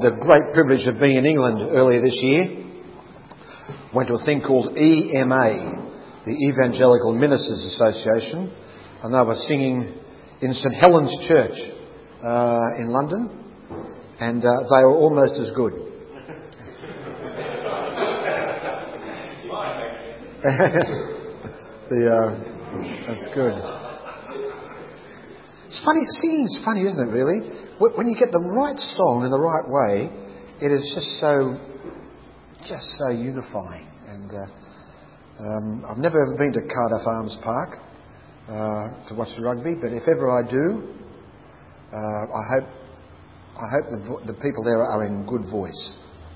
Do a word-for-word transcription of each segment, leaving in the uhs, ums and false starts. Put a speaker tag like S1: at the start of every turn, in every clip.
S1: The great privilege of being in England earlier this year. Went to a thing called E M A, the Evangelical Ministers Association, and they were singing in St Helens Church uh, in London, and uh, they were almost as good. the, uh, that's good. It's funny, singing's funny, isn't it, really? When you get the right song in the right way, it is just so, just so unifying. And uh, um, I've never ever been to Cardiff Arms Park uh, to watch the rugby, but if ever I do, uh, I hope, I hope the, vo- the people there are in good voice.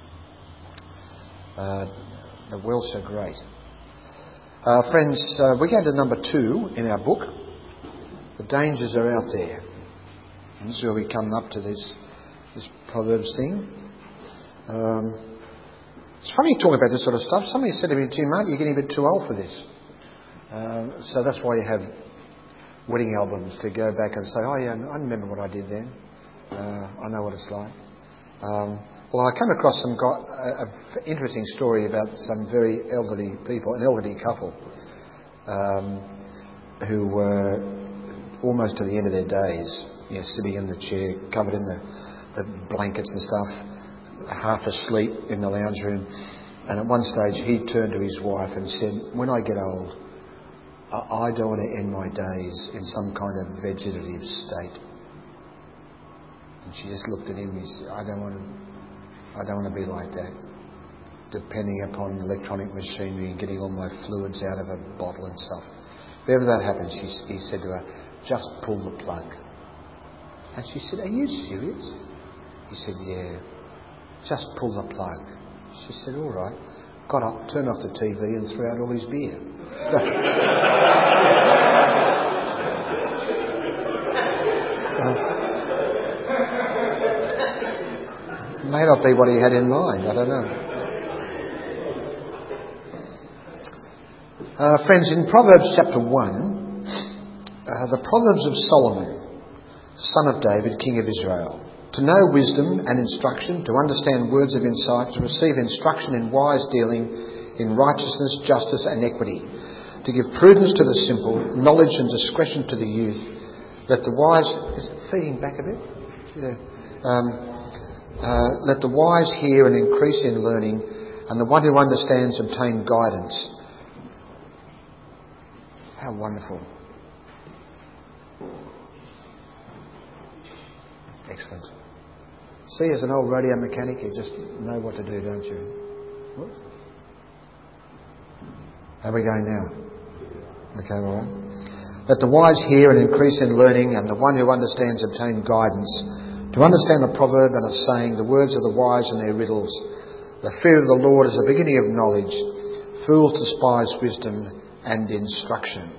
S1: Uh, the Welsh are great. Uh, friends, uh, we're going to number two in our book. The dangers are out there. And this is where we come up to this this Proverbs thing. Um, it's funny talking about this sort of stuff. Somebody said to me, Jim, aren't you getting a bit too old for this? Um, so that's why you have wedding albums, to go back and say, oh yeah, I remember what I did then. Uh, I know what it's like. Um, well, I came across some guy, a, a interesting story about some very elderly people, an elderly couple um, who were almost to the end of their days. You know, sitting in the chair, covered in the, the blankets and stuff, half asleep in the lounge room. And at one stage he turned to his wife and said, when I get old, I, I don't want to end my days in some kind of vegetative state. And she just looked at him and he said, I don't want to, I don't want to be like that. Depending upon electronic machinery and getting all my fluids out of a bottle and stuff. If ever that happens, he, he said to her, just pull the plug. And she said, are you serious? He said, yeah. Just pull the plug. She said, all right. Got up, turned off the T V and threw out all his beer. So, uh, may not be what he had in mind. I don't know. Uh, friends, in Proverbs chapter one, uh, the Proverbs of Solomon, son of David, king of Israel, to know wisdom and instruction, to understand words of insight, to receive instruction in wise dealing, in righteousness, justice and equity, to give prudence to the simple, knowledge and discretion to the youth, that the wise... Is it feeding back a bit? Yeah. Um, uh, let the wise hear and increase in learning, and the one who understands obtain guidance. How wonderful. Excellent. See, as an old radio mechanic, you just know what to do, don't you? Whoops. How are we going now? Okay, all right. Let the wise hear and increase in learning, and the one who understands obtain guidance. To understand a proverb and a saying, the words of the wise and their riddles. The fear of the Lord is the beginning of knowledge. Fools despise wisdom and instruction.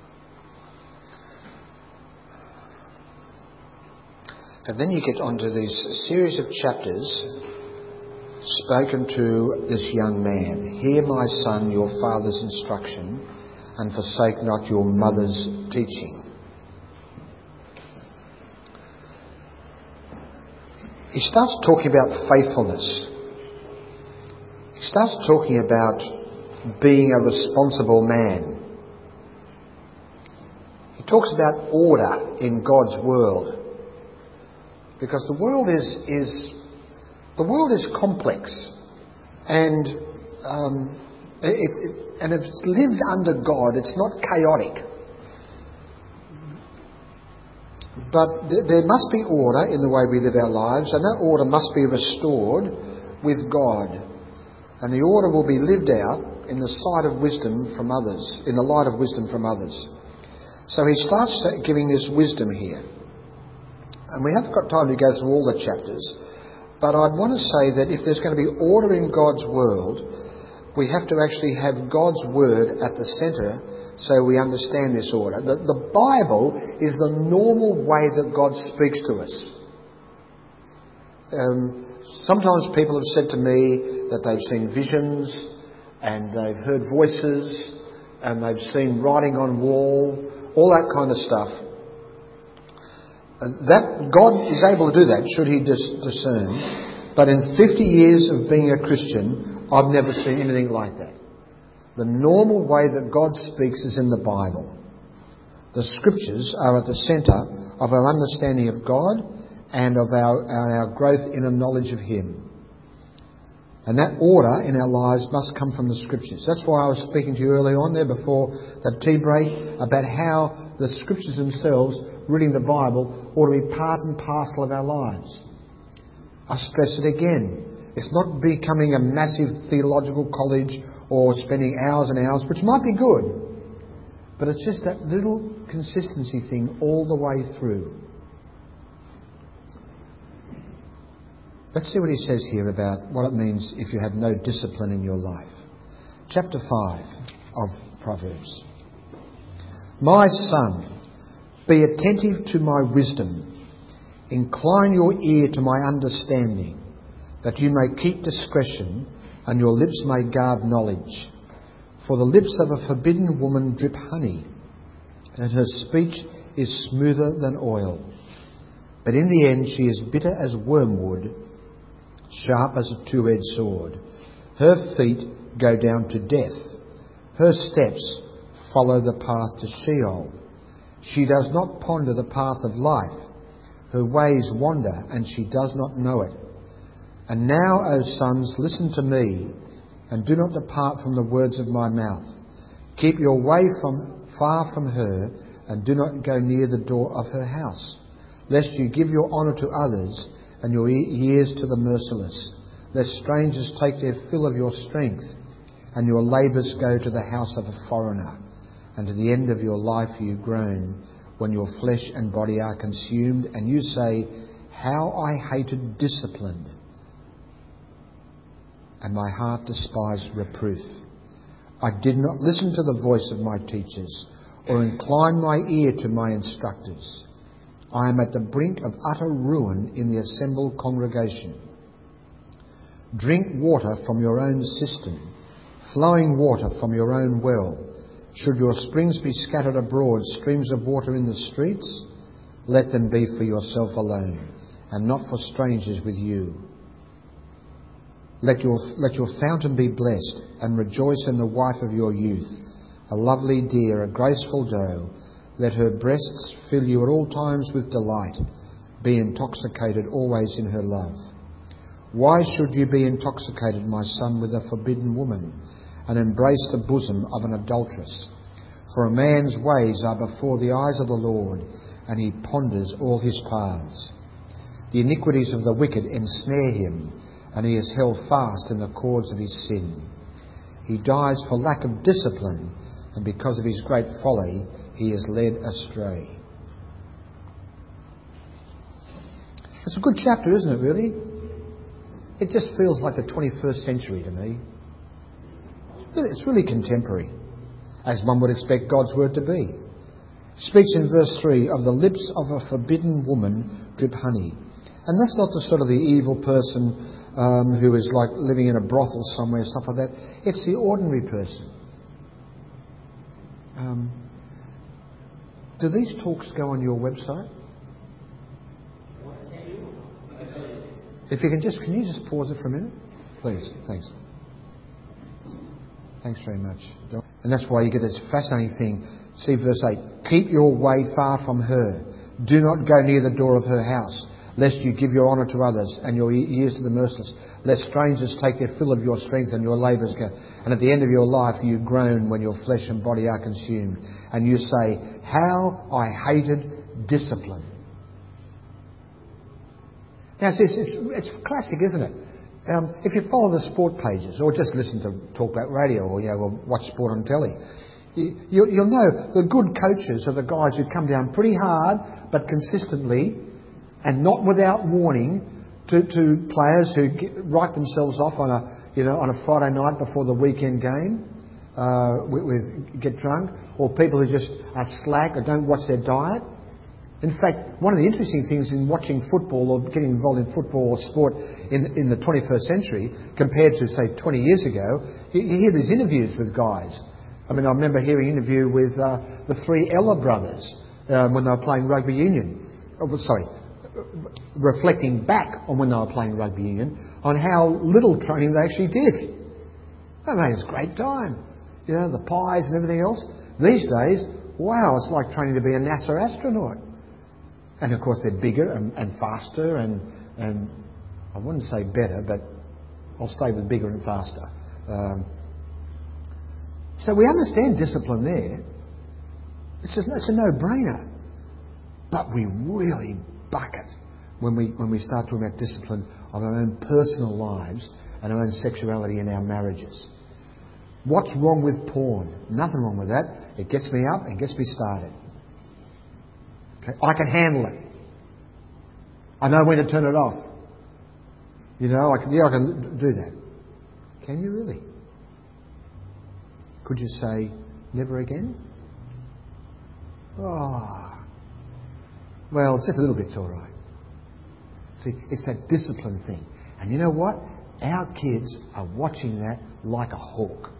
S1: And then you get onto this series of chapters spoken to this young man. Hear, my son, your father's instruction, and forsake not your mother's teaching. He starts talking about faithfulness. He starts talking about being a responsible man. He talks about order in God's world. Because the world is is the world is complex, and um, it, it, and if it's lived under God, it's not chaotic. But th- there must be order in the way we live our lives, and that order must be restored with God, and the order will be lived out in the sight of wisdom from others, in the light of wisdom from others. So he starts giving this wisdom here. And we haven't got time to go through all the chapters, but I'd want to say that if there's going to be order in God's world, we have to actually have God's word at the centre so we understand this order. The, the Bible is the normal way that God speaks to us. Um, sometimes people have said to me that they've seen visions and they've heard voices and they've seen writing on wall, all that kind of stuff. That God is able to do that, should he dis- discern. But in fifty years of being a Christian, I've never seen anything like that. The normal way that God speaks is in the Bible. The Scriptures are at the centre of our understanding of God and of our, our growth in a knowledge of Him. And that order in our lives must come from the Scriptures. That's why I was speaking to you early on there before that tea break about how the Scriptures themselves, reading the Bible, ought to be part and parcel of our lives. I stress it again. It's not becoming a massive theological college or spending hours and hours, which might be good. But it's just that little consistency thing all the way through. Let's see what he says here about what it means if you have no discipline in your life. Chapter five of Proverbs. My son, be attentive to my wisdom. Incline your ear to my understanding, that you may keep discretion and your lips may guard knowledge. For the lips of a forbidden woman drip honey, and her speech is smoother than oil. But in the end she is bitter as wormwood, sharp as a two-edged sword. Her feet go down to death. Her steps follow the path to Sheol. She does not ponder the path of life. Her ways wander, and she does not know it. And now, O sons, listen to me, and do not depart from the words of my mouth. Keep your way from far from her, and do not go near the door of her house, lest you give your honour to others, and your years to the merciless, lest strangers take their fill of your strength, and your labours go to the house of a foreigner, and to the end of your life you groan, when your flesh and body are consumed, and you say, how I hated discipline, and my heart despised reproof. I did not listen to the voice of my teachers, or incline my ear to my instructors. I am at the brink of utter ruin in the assembled congregation. Drink water from your own cistern, flowing water from your own well. Should your springs be scattered abroad, streams of water in the streets, let them be for yourself alone, and not for strangers with you. Let your, let your fountain be blessed, and rejoice in the wife of your youth, a lovely deer, a graceful doe. Let her breasts fill you at all times with delight. Be intoxicated always in her love. Why should you be intoxicated, my son, with a forbidden woman, and embrace the bosom of an adulteress? For a man's ways are before the eyes of the Lord, and he ponders all his paths. The iniquities of the wicked ensnare him, and he is held fast in the cords of his sin. He dies for lack of discipline, and because of his great folly he is led astray. It's a good chapter, isn't it, really? It just feels like the twenty-first century to me. It's really contemporary, as one would expect God's word to be. It speaks in verse three of the lips of a forbidden woman drip honey. And that's not the sort of the evil person um, who is like living in a brothel somewhere, stuff like that. It's the ordinary person. Um, do these talks go on your website? If you can just, can you just pause it for a minute? Please, thanks. Thanks very much. And that's why you get this fascinating thing. See verse eight. Keep your way far from her. Do not go near the door of her house, lest you give your honour to others and your ears to the merciless, lest strangers take their fill of your strength and your labours go. And at the end of your life you groan when your flesh and body are consumed. And you say, how I hated discipline. Now, it's, it's, it's classic, isn't it? Um, if you follow the sport pages, or just listen to talkback radio, or you know, or watch sport on telly, you, you, you'll know the good coaches are the guys who come down pretty hard, but consistently, and not without warning, to, to players who get, write themselves off on a, you know, on a Friday night before the weekend game, uh, with, with get drunk, or people who just are slack or don't watch their diet. In fact, one of the interesting things in watching football or getting involved in football or sport in, in the twenty-first century compared to, say, twenty years ago, you, you hear these interviews with guys. I mean, I remember hearing an interview with uh, the three Ella brothers um, when they were playing rugby union. Oh, sorry, reflecting back on when they were playing rugby union, on how little training they actually did. I mean, it's a great time. You know, the pies and everything else. These days, wow, it's like training to be a NASA astronaut. And of course they're bigger and, and faster and, and I wouldn't say better, but I'll stay with bigger and faster. Um, so we understand discipline there. It's a, it's a no-brainer. But we really buck it when we, when we start talking about discipline of our own personal lives and our own sexuality in our marriages. What's wrong with porn? Nothing wrong with that. It gets me up and gets me started. Okay? I can handle it. I know when to turn it off. You know, I can, yeah, I can do that. Can you really? Could you say, never again? Oh. Well, just a little bit's all right. See, it's that discipline thing. And you know what? Our kids are watching that like a hawk.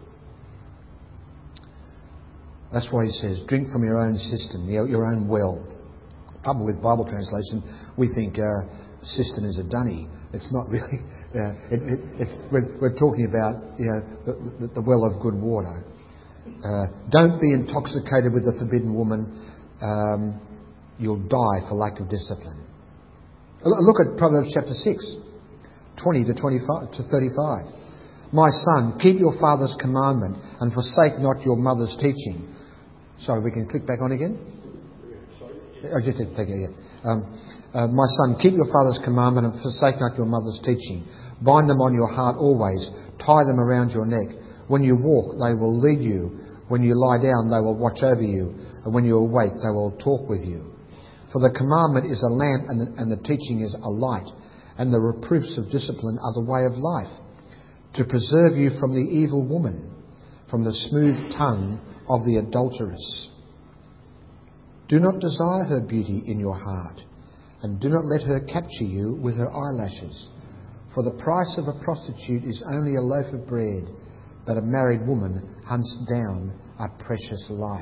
S1: That's why he says, drink from your own cistern, your own well. The trouble with Bible translation, we think uh, cistern is a dunny. It's not really. Uh, it, it, it's, we're, we're talking about you know, the, the, the well of good water. Uh, don't be intoxicated with the forbidden woman. Um, you'll die for lack of discipline. Look at Proverbs chapter six, twenty to twenty-five to thirty-five. My son, keep your father's commandment and forsake not your mother's teaching. Sorry, we can click back on again? I just did take it again. Um, uh, my son, keep your father's commandment and forsake not your mother's teaching. Bind them on your heart always. Tie them around your neck. When you walk, they will lead you. When you lie down, they will watch over you. And when you awake, they will talk with you. For the commandment is a lamp and the, and the teaching is a light. And the reproofs of discipline are the way of life, to preserve you from the evil woman, from the smooth tongue of the adulteress. Do not desire her beauty in your heart, and do not let her capture you with her eyelashes. For the price of a prostitute is only a loaf of bread, but a married woman hunts down a precious life.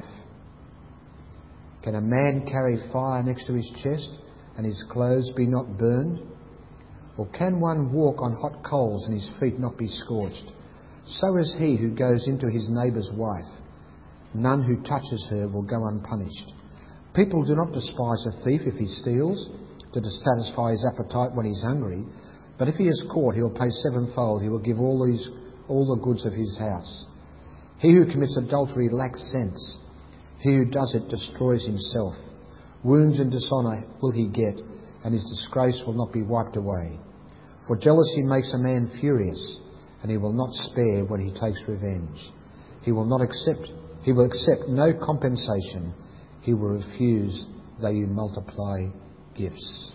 S1: Can a man carry fire next to his chest, and his clothes be not burned? Or can one walk on hot coals and his feet not be scorched? So is he who goes into his neighbour's wife. None who touches her will go unpunished. People do not despise a thief if he steals, to satisfy his appetite when he's hungry. But if he is caught, he will pay sevenfold. He will give all, his, all the goods of his house. He who commits adultery lacks sense. He who does it destroys himself. Wounds and dishonour will he get, and his disgrace will not be wiped away. For jealousy makes a man furious, and he will not spare when he takes revenge. He will not accept, he will accept no compensation. He will refuse though you multiply gifts.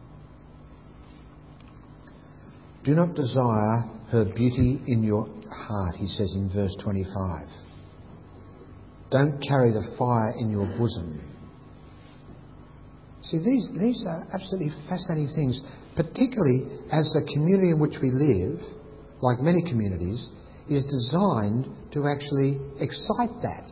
S1: Do not desire her beauty in your heart, he says in verse twenty-five. Don't carry the fire in your bosom. See, these, these are absolutely fascinating things, particularly as the community in which we live, like many communities, is designed to actually excite that.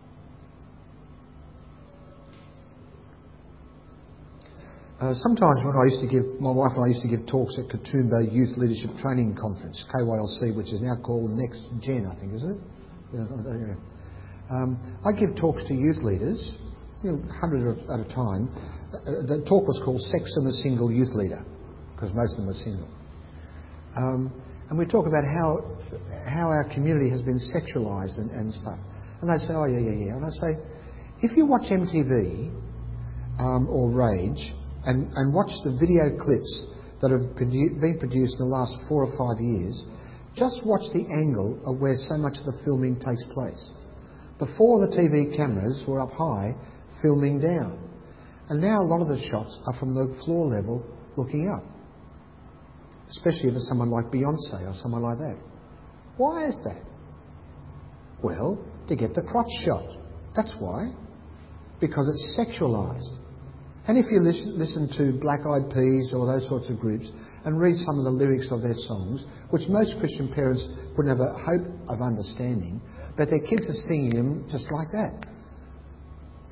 S1: Uh, sometimes when I used to give, my wife and I used to give talks at Katoomba Youth Leadership Training Conference, K Y L C, which is now called Next Gen, I think, isn't it? Yeah. Um, I give talks to youth leaders, you know, hundreds at a time. The talk was called Sex and the Single Youth Leader, because most of them are single. Um, and we talk about how how our community has been sexualised and, and stuff. And they say, oh, yeah, yeah, yeah. And I say, if you watch M T V um, or Rage and, and watch the video clips that have produ- been produced in the last four or five years, just watch the angle of where so much of the filming takes place. Before the T V cameras were up high, filming down. And now a lot of the shots are from the floor level looking up. Especially if it's someone like Beyonce or someone like that. Why is that? Well, to get the crotch shot. That's why. Because it's sexualised. And if you listen, listen to Black Eyed Peas or those sorts of groups and read some of the lyrics of their songs, which most Christian parents wouldn't have a hope of understanding, but their kids are singing them just like that.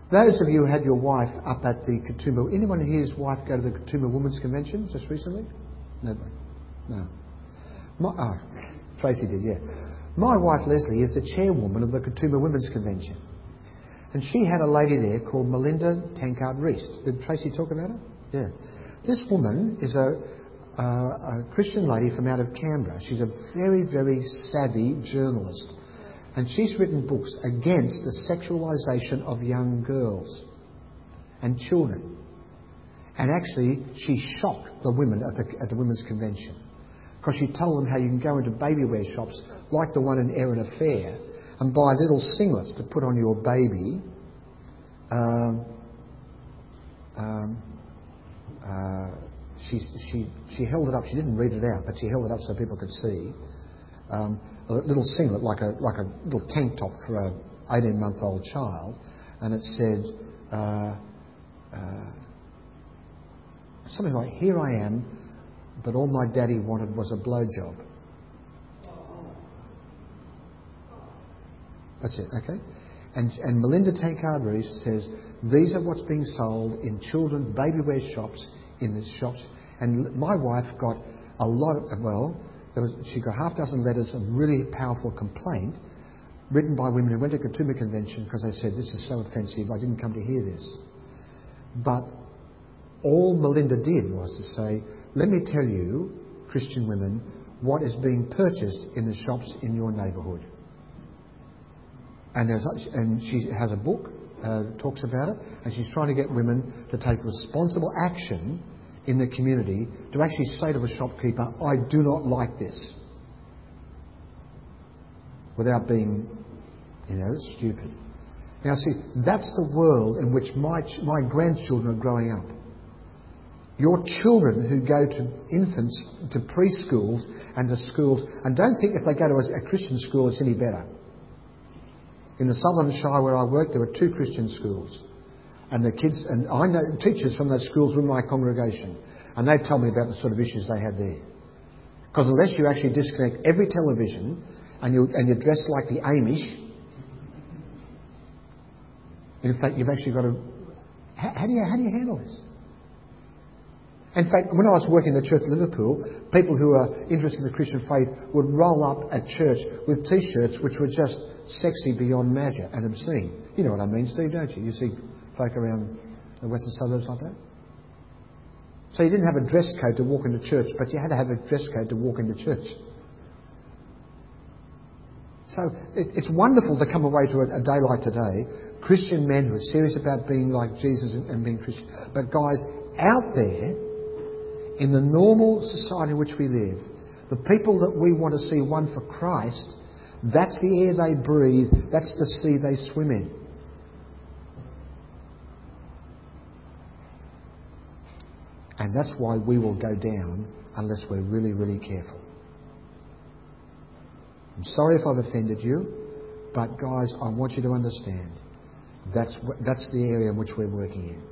S1: Those of you who had your wife up at the Katoomba, anyone here's wife go to the Katoomba Women's Convention just recently? Nobody. No. My, oh, Tracy did, yeah. My wife Leslie is the chairwoman of the Katoomba Women's Convention. And she had a lady there called Melinda Tankard-Rees. Did Tracy talk about her? Yeah. This woman is a, uh, a Christian lady from out of Canberra. She's a very, very savvy journalist. And she's written books against the sexualisation of young girls and children. And actually, she shocked the women at the, at the Women's Convention. Because she told them how you can go into baby wear shops like the one in Erin Affair and buy little singlets to put on your baby. Um, um, uh, she, she, she held it up. She didn't read it out, but she held it up so people could see. Um, a little singlet, like a like a little tank top for a eighteen-month-old child, and it said uh, uh, something like, "Here I am, but all my daddy wanted was a blowjob." That's it, okay? And and Melinda Tankard-Rees says these are what's being sold in children baby wear shops in the shops. And my wife got a lot of well. There was, she got half a dozen letters of really powerful complaint written by women who went to Katoomba Convention because they said, this is so offensive, I didn't come to hear this. But all Melinda did was to say, let me tell you, Christian women, what is being purchased in the shops in your neighbourhood. And, there's, and she has a book, uh, talks about it, and she's trying to get women to take responsible action in the community to actually say to a shopkeeper, I do not like this, without being, you know, stupid. Now see, that's the world in which my my grandchildren are growing up. Your children who go to infants, to preschools and to schools, and don't think if they go to a, a Christian school it's any better. In the Southern Shire where I worked, there were two Christian schools. And the kids, and I know teachers from those schools were in my congregation, and they tell me about the sort of issues they had there. Because unless you actually disconnect every television and you and you dress like the Amish, in fact, you've actually got to. How, how do you how do you handle this? In fact, when I was working in the church in Liverpool, people who are interested in the Christian faith would roll up at church with T-shirts which were just sexy beyond measure and obscene. You know what I mean, Steve, don't you? You see folk around the western suburbs like that. So you didn't have a dress code to walk into church, but you had to have a dress code to walk into church. So it, it's wonderful to come away to a, a day like today, Christian men who are serious about being like Jesus and, and being Christian. But guys, out there, in the normal society in which we live, the people that we want to see won for Christ, that's the air they breathe, that's the sea they swim in. And that's why we will go down unless we're really, really careful. I'm sorry if I've offended you, but guys, I want you to understand that's that's the area in which we're working in.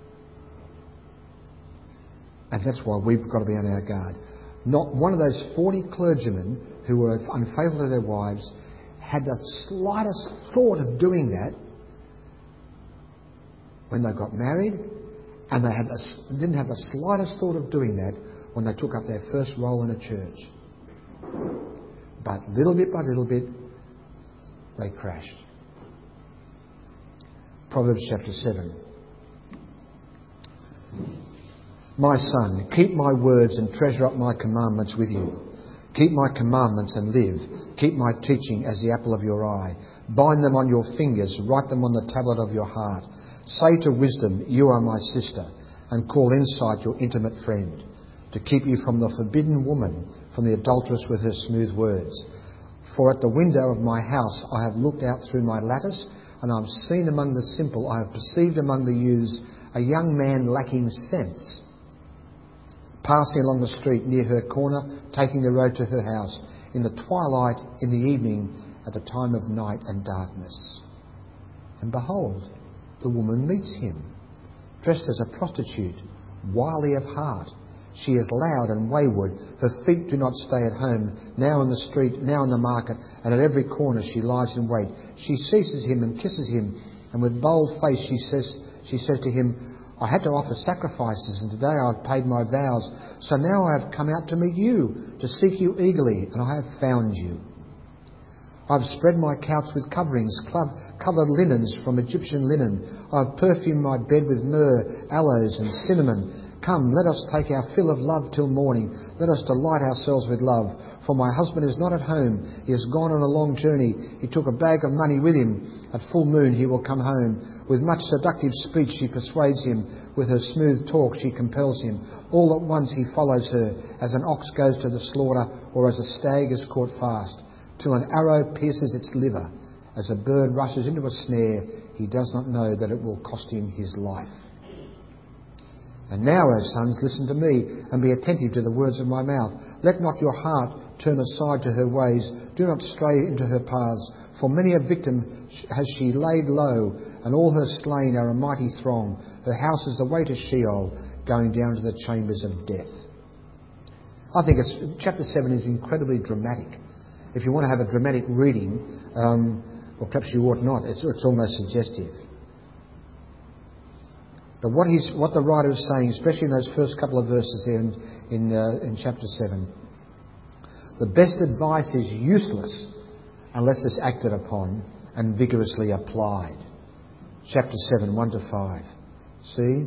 S1: And that's why we've got to be on our guard. Not one of those forty clergymen who were unfaithful to their wives had the slightest thought of doing that when they got married, and they had a, didn't have the slightest thought of doing that when they took up their first role in a church. But little bit by little bit, they crashed. Proverbs chapter seven. My son, keep my words and treasure up my commandments with you. Keep my commandments and live. Keep my teaching as the apple of your eye. Bind them on your fingers. Write them on the tablet of your heart. Say to wisdom, you are my sister, and call insight your intimate friend, to keep you from the forbidden woman, from the adulteress with her smooth words. For at the window of my house I have looked out through my lattice, and I have seen among the simple, I have perceived among the youths, a young man lacking sense, passing along the street near her corner, taking the road to her house, in the twilight, in the evening, at the time of night and darkness. And behold, the woman meets him, dressed as a prostitute, wily of heart. She is loud and wayward. Her feet do not stay at home. Now in the street, now in the market, and at every corner she lies in wait. She seizes him and kisses him. And with bold face she says, she says to him, I had to offer sacrifices, and today I have paid my vows. So now I have come out to meet you, to seek you eagerly, and I have found you. I have spread my couch with coverings, coloured linens from Egyptian linen. I have perfumed my bed with myrrh, aloes and cinnamon. Come, let us take our fill of love till morning. Let us delight ourselves with love. For my husband is not at home. He has gone on a long journey. He took a bag of money with him. At full moon he will come home. With much seductive speech she persuades him. With her smooth talk she compels him. All at once he follows her, as an ox goes to the slaughter, or as a stag is caught fast, till an arrow pierces its liver. As a bird rushes into a snare, he does not know that it will cost him his life. And now, O sons, listen to me, and be attentive to the words of my mouth. Let not your heart turn aside to her ways. Do not stray into her paths. For many a victim has she laid low, and all her slain are a mighty throng. Her house is the way to Sheol, going down to the chambers of death. I think it's, chapter seven is incredibly dramatic. If you want to have a dramatic reading, um, or perhaps you ought not, it's, it's almost suggestive. But what he's, what the writer is saying, especially in those first couple of verses there in, in, uh, in chapter seven, the best advice is useless unless it's acted upon and vigorously applied. Chapter seven, one to five. See?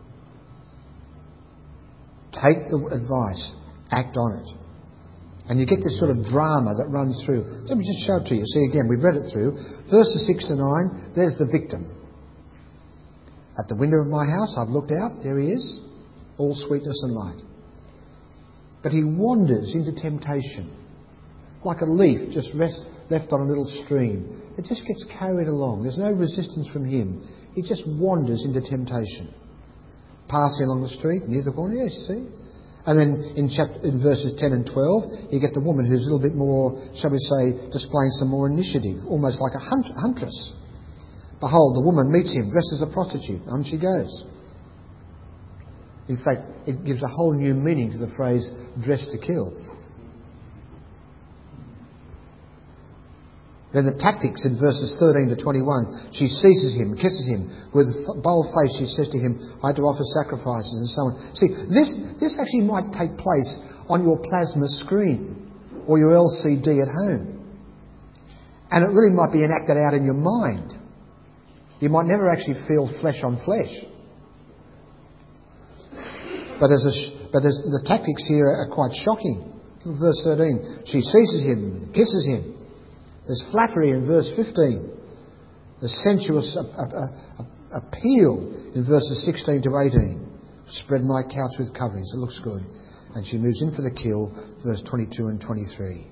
S1: Take the advice, act on it. And you get this sort of drama that runs through. Let me just show it to you. See, again, we've read it through. Verses six to nine, there's the victim. At the window of my house, I've looked out. There he is, all sweetness and light. But he wanders into temptation, like a leaf just rest, left on a little stream. It just gets carried along. There's no resistance from him. He just wanders into temptation. Passing along the street, near the corner, yes, see? And then in, chapter, in verses ten and twelve, you get the woman who's a little bit more, shall we say, displaying some more initiative, almost like a hunt, huntress. Behold, the woman meets him dressed as a prostitute. On she goes. In fact, it gives a whole new meaning to the phrase dressed to kill. Then the tactics in verses thirteen to twenty-one. She seizes him, kisses him. With bold face she says to him, I had to offer sacrifices and so on. See, this, this actually might take place on your plasma screen or your L C D at home. And it really might be enacted out in your mind. You might never actually feel flesh on flesh. But, as a, but as the tactics here are quite shocking. Verse thirteen, she seizes him, kisses him. There's flattery in verse fifteen. The sensuous a, a, a, appeal in verses sixteen to eighteen. Spread my couch with coverings. It looks good. And she moves in for the kill, verse twenty-two and twenty-three.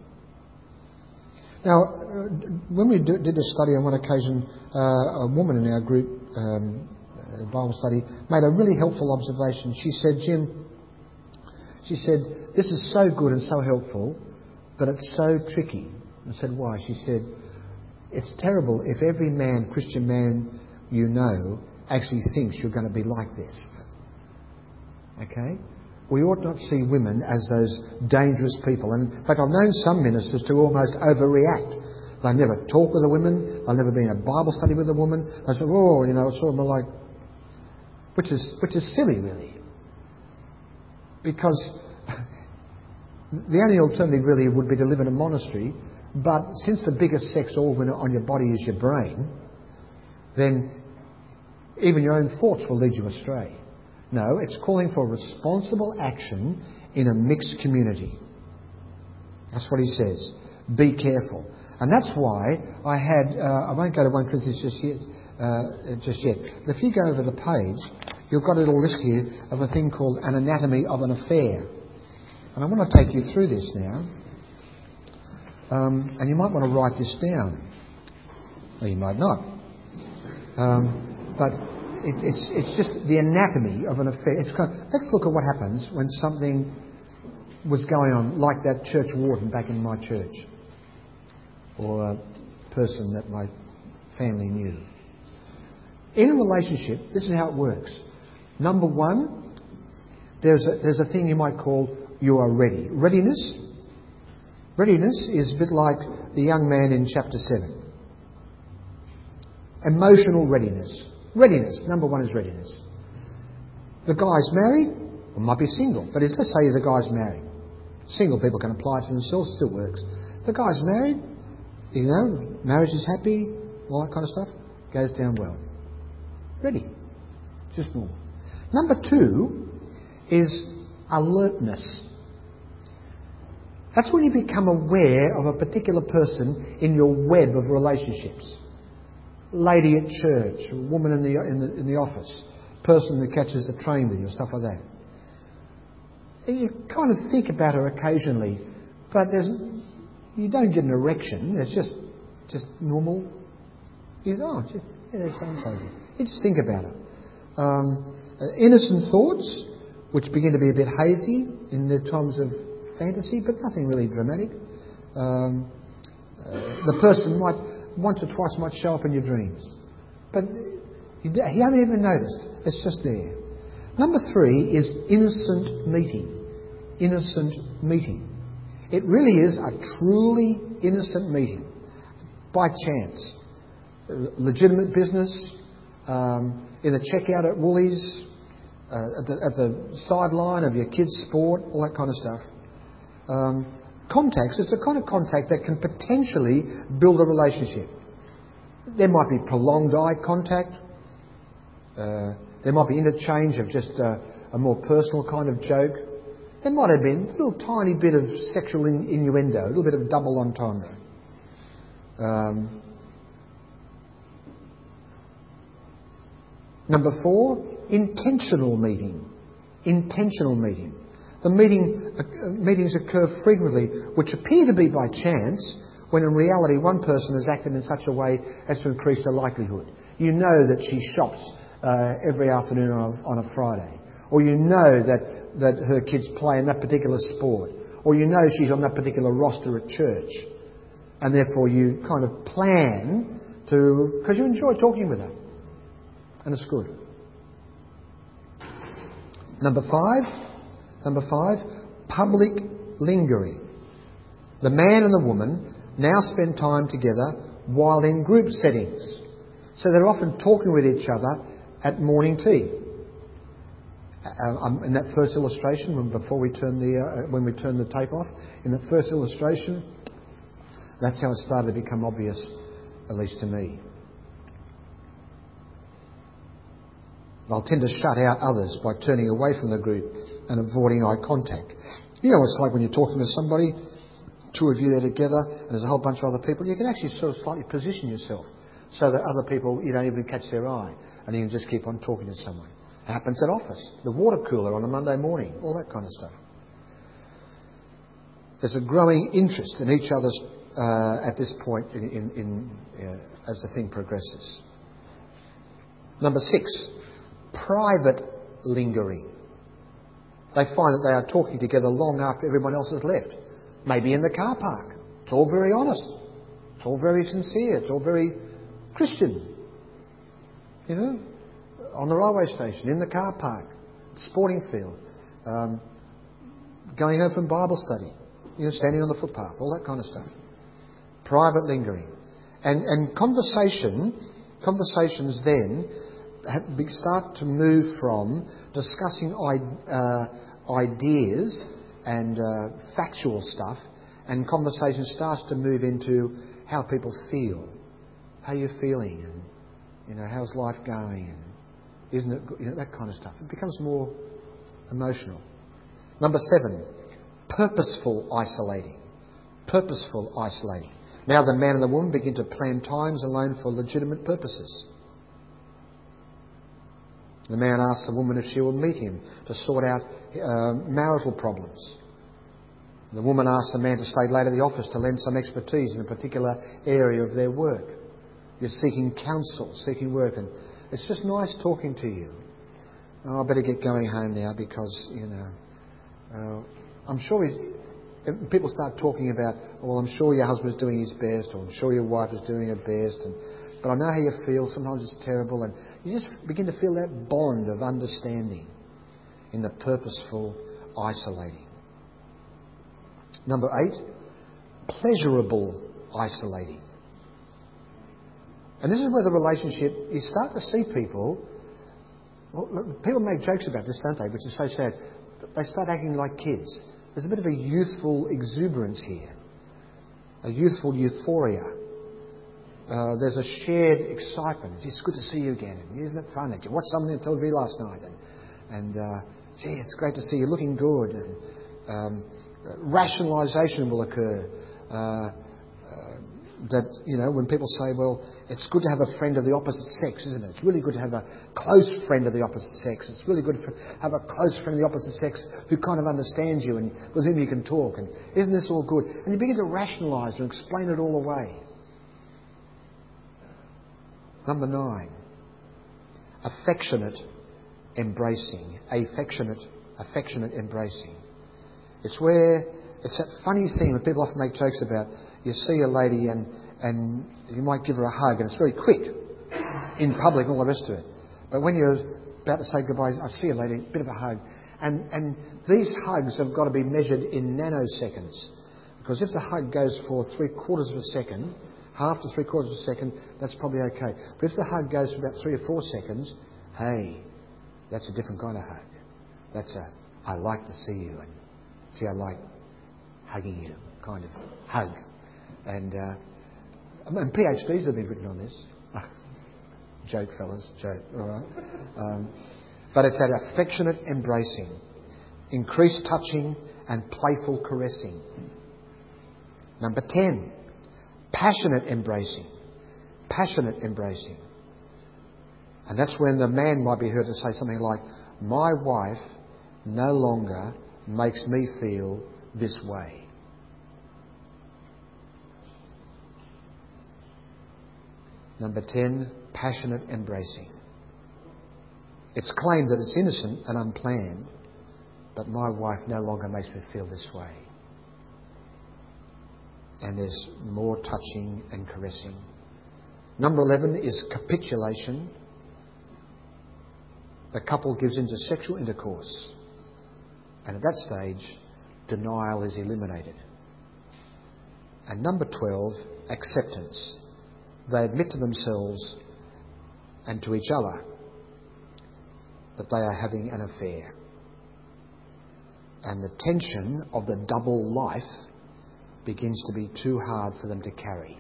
S1: Now, when we did this study on one occasion, uh, a woman in our group, um, Bible study, made a really helpful observation. She said, Jim, she said, this is so good and so helpful, but it's so tricky. I said, why? She said, it's terrible if every man, Christian man you know, actually thinks you're going to be like this. Okay? We ought not see women as those dangerous people. And in fact, I've known some ministers to almost overreact. They never talk with a woman. They've never been in a Bible study with a woman. They say, oh, you know, it's sort of like, which is which is silly, really. Because the only alternative really would be to live in a monastery. But since the biggest sex organ on your body is your brain, then even your own thoughts will lead you astray. No, it's calling for responsible action in a mixed community. That's what he says. Be careful. And that's why I had, uh, I won't go to First Corinthians just yet, uh, just yet. But if you go over the page, you've got a little list here of a thing called an anatomy of an affair. And I want to take you through this now. Um, and you might want to write this down. Or you might not. Um, but... It, it's, it's just the anatomy of an affair. It's kind of, let's look at what happens when something was going on, like that church warden back in my church, or a person that my family knew. In a relationship, this is how it works. Number one, there's a, there's a thing you might call you are ready. Readiness. Readiness is a bit like the young man in chapter seven. Emotional readiness. Readiness. Number one is readiness. The guy's married, or might be single, but let's say the guy's married. Single people can apply it to themselves, it still works. The guy's married, you know, marriage is happy, all that kind of stuff, goes down well. Ready. Just normal. Number two is alertness. That's when you become aware of a particular person in your web of relationships. Lady at church, a woman in the, in the, in the office, person that catches the train with you, stuff like that. And you kind of think about her occasionally, but there's, you don't get an erection. It's just just normal. You know, oh, just, yeah, there's so-and-so here. You just think about it. Um, uh, innocent thoughts, which begin to be a bit hazy in the times of fantasy, but nothing really dramatic. Um, uh, the person might, once or twice might show up in your dreams. But you, you haven't even noticed. It's just there. Number three is innocent meeting. Innocent meeting. It really is a truly innocent meeting. By chance. Legitimate business. Um, in the checkout at Woolies. Uh, at, the, at the sideline of your kids' sport. All that kind of stuff. Um, contacts. It's a kind of contact that can potentially build a relationship. There might be prolonged eye contact. Uh, there might be interchange of just uh, a more personal kind of joke. There might have been a little tiny bit of sexual in- innuendo, a little bit of double entendre. Um, number four, intentional meeting. Intentional meeting. The meeting uh, meetings occur frequently, which appear to be by chance, when in reality one person has acted in such a way as to increase the likelihood. You know that she shops uh, every afternoon on a, on a Friday. Or you know that, that her kids play in that particular sport. Or you know she's on that particular roster at church. And therefore you kind of plan to... because you enjoy talking with her. And it's good. Number five... Number five, public lingering. The man and the woman now spend time together while in group settings. So they're often talking with each other at morning tea. Uh, um, in that first illustration, when, before we turn the uh, when we turn the tape off, in the first illustration, that's how it started to become obvious, at least to me. They'll tend to shut out others by turning away from the group and avoiding eye contact. You know what it's like when you're talking to somebody, two of you there together, and there's a whole bunch of other people. You can actually sort of slightly position yourself so that other people, you don't even catch their eye, and you can just keep on talking to someone. It happens at office, the water cooler on a Monday morning, all that kind of stuff. There's a growing interest in each other's uh, at this point in, in, in, uh, as the thing progresses. Number six, private lingering. They find that they are talking together long after everyone else has left. Maybe in the car park. It's all very honest. It's all very sincere. It's all very Christian. You know? On the railway station, in the car park, sporting field, um, going home from Bible study, you know, standing on the footpath, all that kind of stuff. Private lingering. And, and conversation, conversations then start to move from discussing uh, ideas and uh, factual stuff, and conversation starts to move into how people feel, how you're feeling, and you know, how's life going, and isn't it good? You know, that kind of stuff. It becomes more emotional. Number seven, purposeful isolating. Purposeful isolating. Now the man and the woman begin to plan times alone for legitimate purposes. The man asks the woman if she will meet him to sort out uh, marital problems. The woman asks the man to stay late at the office to lend some expertise in a particular area of their work. You're seeking counsel, seeking work, and it's just nice talking to you. Oh, I better get going home now because, you know, uh, I'm sure he's... People start talking about, well, I'm sure your husband's doing his best, or I'm sure your wife is doing her best, and but I know how you feel. Sometimes it's terrible, and you just begin to feel that bond of understanding in the purposeful isolating. Number eight, pleasurable isolating. And this is where the relationship, you start to see people, well, look, people make jokes about this, don't they, which is so sad. They start acting like kids. There's a bit of a youthful exuberance here, a youthful euphoria. Uh, there's a shared excitement. It's good to see you again. And isn't it fun? Did you watch something on T V last night? And, and uh, gee, it's great to see you looking good. And um, rationalisation will occur. Uh, uh, that, you know, when people say, well, it's good to have a friend of the opposite sex, isn't it? It's really good to have a close friend of the opposite sex. It's really good to have a close friend of the opposite sex who kind of understands you and with whom you can talk. And isn't this all good? And you begin to rationalise and explain it all away. Number nine, affectionate embracing. Affectionate, affectionate embracing. It's where, it's that funny thing that people often make jokes about. You see a lady and, and you might give her a hug and it's very quick in public and all the rest of it. But when you're about to say goodbye, I see a lady, a bit of a hug. And, and these hugs have got to be measured in nanoseconds. Because if the hug goes for three quarters of a second, half to three quarters of a second, that's probably okay. But if the hug goes for about three or four seconds, hey, that's a different kind of hug. That's a, I like to see you and gee, I like hugging you kind of hug. And, uh, and PhDs have been written on this. Joke, fellas, joke, all right. Um, but it's that affectionate embracing, increased touching and playful caressing. Number ten, passionate embracing. Passionate embracing. And that's when the man might be heard to say something like, my wife no longer makes me feel this way. Number ten, passionate embracing. It's claimed that it's innocent and unplanned, but my wife no longer makes me feel this way. And there's more touching and caressing. Number eleven is capitulation. The couple gives into sexual intercourse. And at that stage, denial is eliminated. And number twelve, acceptance. They admit to themselves and to each other that they are having an affair. And the tension of the double life begins to be too hard for them to carry.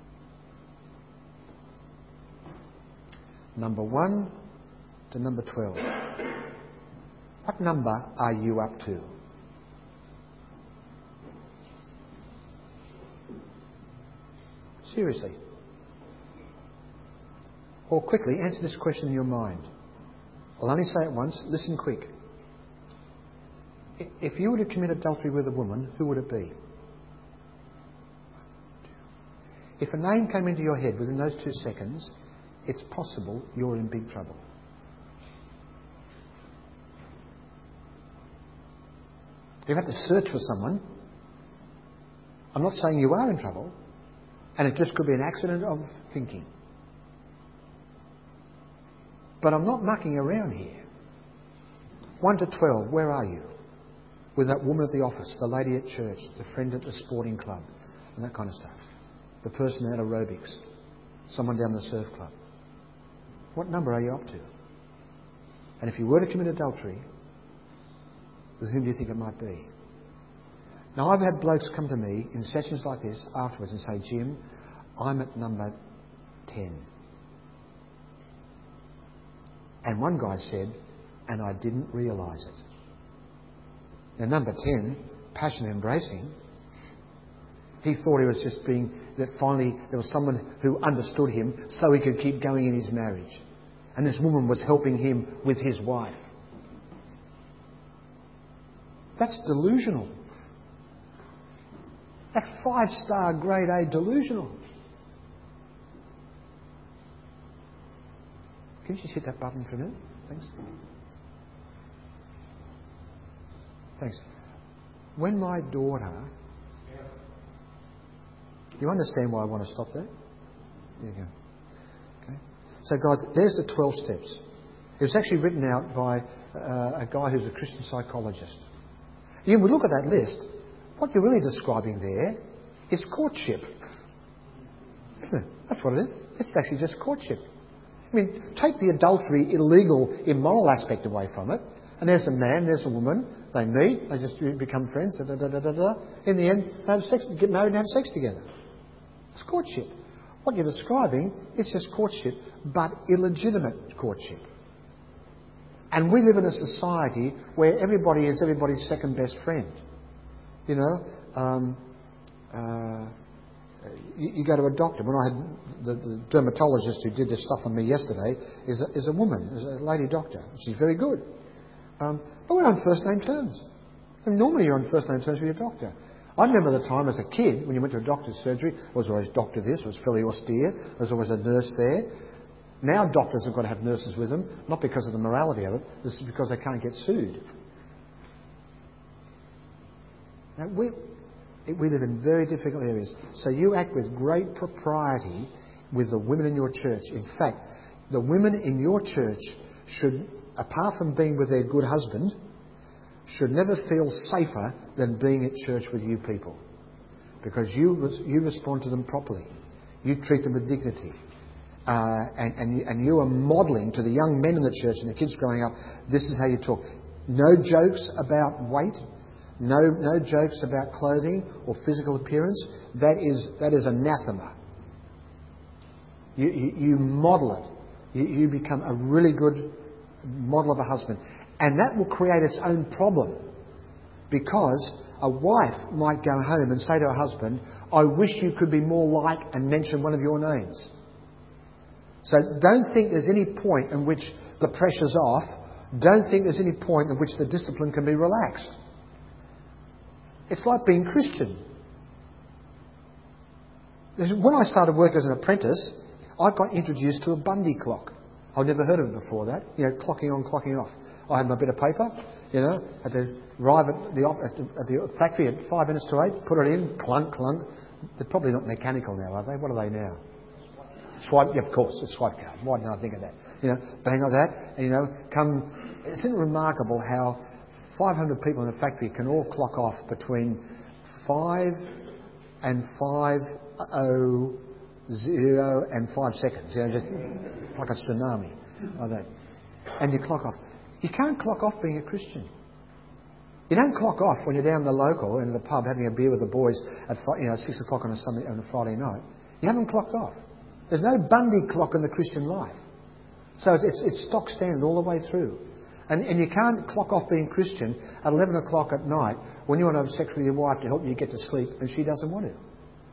S1: Number one to number twelve. What number are you up to? Seriously. Or quickly, answer this question in your mind. I'll only say it once. Listen quick. If you were to commit adultery with a woman, who would it be? If a name came into your head within those two seconds, it's possible you're in big trouble. If you have to search for someone, I'm not saying you are in trouble, and it just could be an accident of thinking. But I'm not mucking around here. one to twelve, where are you? With that woman at the office, the lady at church, the friend at the sporting club, and that kind of stuff. The person at aerobics, someone down the surf club. What number are you up to? And if you were to commit adultery, with whom do you think it might be? Now, I've had blokes come to me in sessions like this afterwards and say, Jim, I'm at number ten. And one guy said, and I didn't realise it. Now, number ten, passion embracing. He thought he was just being, that finally there was someone who understood him so he could keep going in his marriage. And this woman was helping him with his wife. That's delusional. That's five-star grade A delusional. Can you just hit that button for a minute? Thanks. Thanks. When my daughter... You understand why I want to stop there? There you go. Okay. So, guys, there's the twelve steps. It was actually written out by uh, a guy who's a Christian psychologist. You would look at that list. What you're really describing there is courtship. Isn't it? That's what it is. It's actually just courtship. I mean, take the adultery, illegal, immoral aspect away from it, and there's a man, there's a woman, they meet, they just become friends, da, da, da, da, da, da. In the end, they have sex, get married and have sex together. It's courtship. What you're describing is just courtship, but illegitimate courtship. And we live in a society where everybody is everybody's second best friend. You know, um, uh, you, you go to a doctor. When I had the, the dermatologist who did this stuff on me yesterday is a, is a woman, is a lady doctor. She's very good. Um, but we're on first name terms. And normally you're on first name terms with your doctor. I remember the time as a kid when you went to a doctor's surgery, it was always doctor this, it was fairly austere, there was always a nurse there. Now doctors have got to have nurses with them, not because of the morality of it, this is because they can't get sued. Now we, we live in very difficult areas. So you act with great propriety with the women in your church. In fact, the women in your church should, apart from being with their good husband, should never feel safer than being at church with you people. Because you, you respond to them properly. You treat them with dignity. Uh, and, and, you, and you are modelling to the young men in the church and the kids growing up, this is how you talk. No jokes about weight. No, no jokes about clothing or physical appearance. That is, that is anathema. You, you, you model it. You, you become a really good model of a husband. And that will create its own problem. Because a wife might go home and say to her husband, I wish you could be more like, and mention one of your names. So don't think there's any point in which the pressure's off. Don't think there's any point in which the discipline can be relaxed. It's like being Christian. When I started work as an apprentice, I got introduced to a Bundy clock. I'd never heard of it before that. You know, clocking on, clocking off. I had my bit of paper, you know, had to arrive at the, at the, at the factory at five minutes to eight, put it in, clunk, clunk. They're probably not mechanical now, are they? What are they now? Swipe, yeah, of course, it's swipe card. Why didn't I think of that? You know, bang like that, and you know, come. Isn't it remarkable how five hundred people in a factory can all clock off between five and five oh zero and five seconds? You know, just like a tsunami, like that. And you clock off. You can't clock off being a Christian. You don't clock off when you're down the local in the pub having a beer with the boys at you know six o'clock on a Sunday on a Friday night. You haven't clocked off. There's no Bundy clock in the Christian life. So it's, it's stock standard all the way through. And, and you can't clock off being Christian at eleven o'clock at night when you want to have sex with your wife to help you get to sleep and she doesn't want to.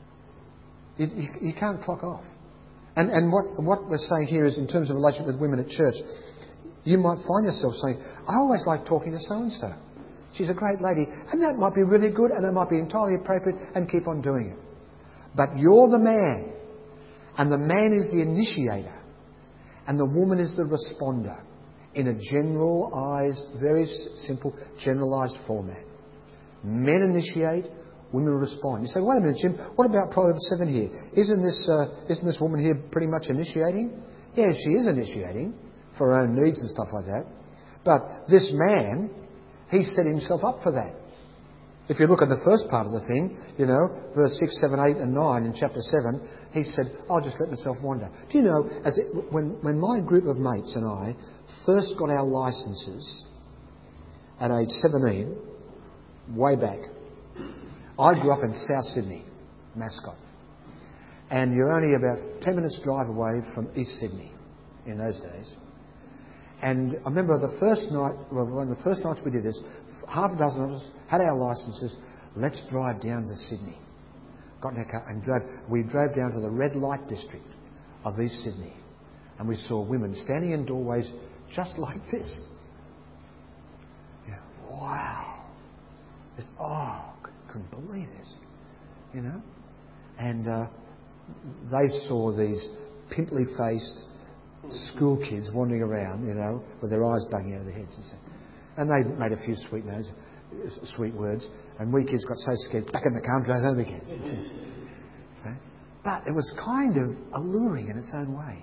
S1: You, you, you can't clock off. And, and what, what we're saying here is in terms of relationship with women at church, you might find yourself saying, I always like talking to so-and-so. She's a great lady. And that might be really good and it might be entirely appropriate and keep on doing it. But you're the man. And the man is the initiator. And the woman is the responder. In a generalised, very simple, generalised format. Men initiate, women respond. You say, wait a minute, Jim, what about Proverbs seven here? Isn't this, uh, isn't this woman here pretty much initiating? Yeah, she is initiating for her own needs and stuff like that. But this man, he set himself up for that. If you look at the first part of the thing, you know, verse six, seven, eight and nine in chapter seven, he said, I'll just let myself wander. Do you know, as it, when, when my group of mates and I first got our licences at age seventeen, way back, I grew up in South Sydney, Mascot. And you're only about ten minutes drive away from East Sydney in those days. And I remember the first night, well, one of the first nights we did this, half a dozen of us had our licences. Let's drive down to Sydney. Got in our car and drove. We drove down to the red light district of East Sydney, and we saw women standing in doorways just like this. Yeah, wow! It's, oh, couldn't believe this, you know. And uh, they saw these pimply-faced school kids wandering around, you know, with their eyes bugging out of their heads. And they made a few sweet notes, sweet words, and we kids got so scared, back in the car and drove home again. So, but it was kind of alluring in its own way.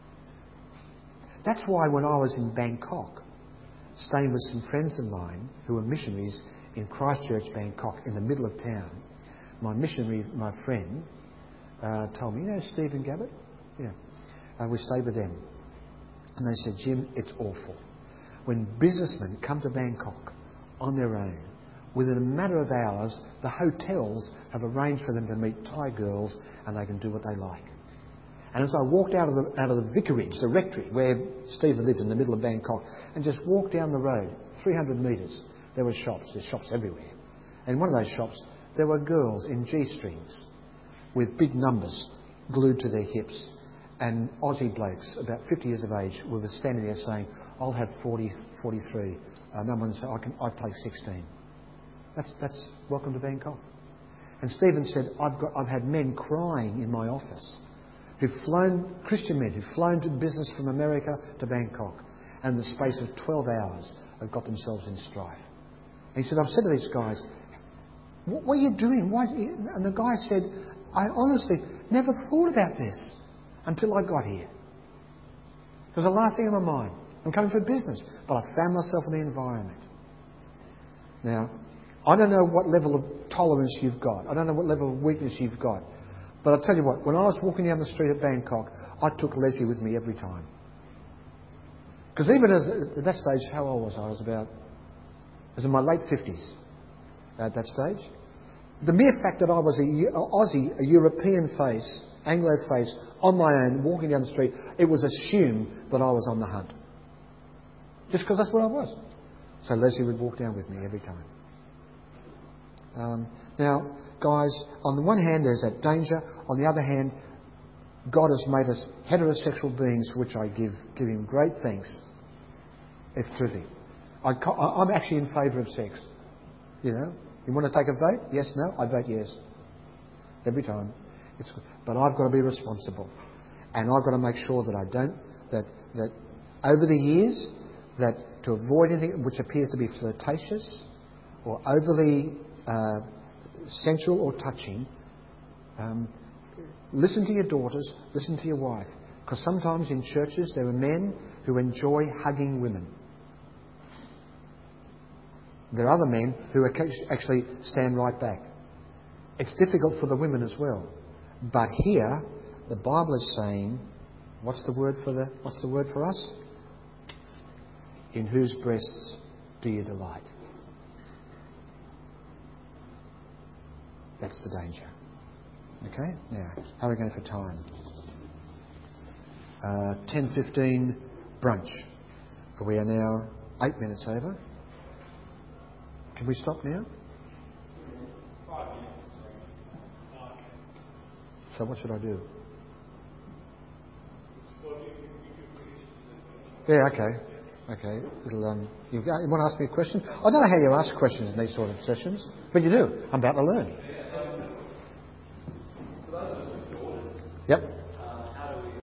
S1: That's why when I was in Bangkok, staying with some friends of mine who were missionaries in Christchurch, Bangkok, in the middle of town, my missionary, my friend, uh, told me, you know Stephen Gabbard? Yeah. And we stayed with them. And they said, Jim, it's awful. When businessmen come to Bangkok on their own, within a matter of hours, the hotels have arranged for them to meet Thai girls and they can do what they like. And as I walked out of the out of the vicarage, the rectory, where Stephen lived in the middle of Bangkok, and just walked down the road, three hundred metres, there were shops. There's shops everywhere. And in one of those shops, there were girls in G-strings with big numbers glued to their hips. And Aussie blokes, about fifty years of age, were standing there saying, I'll have forty, forty-three. Uh, no one said, I can, I take sixteen. That's, that's welcome to Bangkok. And Stephen said, I've got, I've had men crying in my office who've flown, Christian men who've flown to business from America to Bangkok, and in the space of twelve hours have got themselves in strife. And he said, I've said to these guys, what, what are you doing? Why? And the guy said, I honestly never thought about this until I got here. It was the last thing in my mind. I'm coming for business, but I found myself in the environment. Now, I don't know what level of tolerance you've got. I don't know what level of weakness you've got. But I'll tell you what, when I was walking down the street at Bangkok, I took Leslie with me every time. Because even as, at that stage, how old was I? I was about, I was in my late fifties at that stage. The mere fact that I was an Aussie, a European face, Anglo face, on my own, walking down the street, it was assumed that I was on the hunt. Just because that's what I was. So Leslie would walk down with me every time. Um, now, guys, on the one hand, there's that danger. On the other hand, God has made us heterosexual beings, for which I give, give him great thanks. It's terrific. I, I'm actually in favour of sex. You know, you want to take a vote? Yes, no? I vote yes. Every time. It's good. But I've got to be responsible. And I've got to make sure that I don't, that, that over the years, that to avoid anything which appears to be flirtatious or overly uh, sensual or touching, um, listen to your daughters, listen to your wife. Because sometimes in churches there are men who enjoy hugging women. There are other men who actually stand right back. It's difficult for the women as well. But here, the Bible is saying, what's the word for the what's the word for us? In whose breasts do you delight? That's the danger. Okay? Now, how are we going for time? Uh, ten fifteen brunch. We are now eight minutes over. Can we stop now? So what should I do? Yeah, okay. Okay. It'll, um, you, you want to ask me a question? I don't know how you ask questions in these sort of sessions, but you do. I'm about to learn. Yep.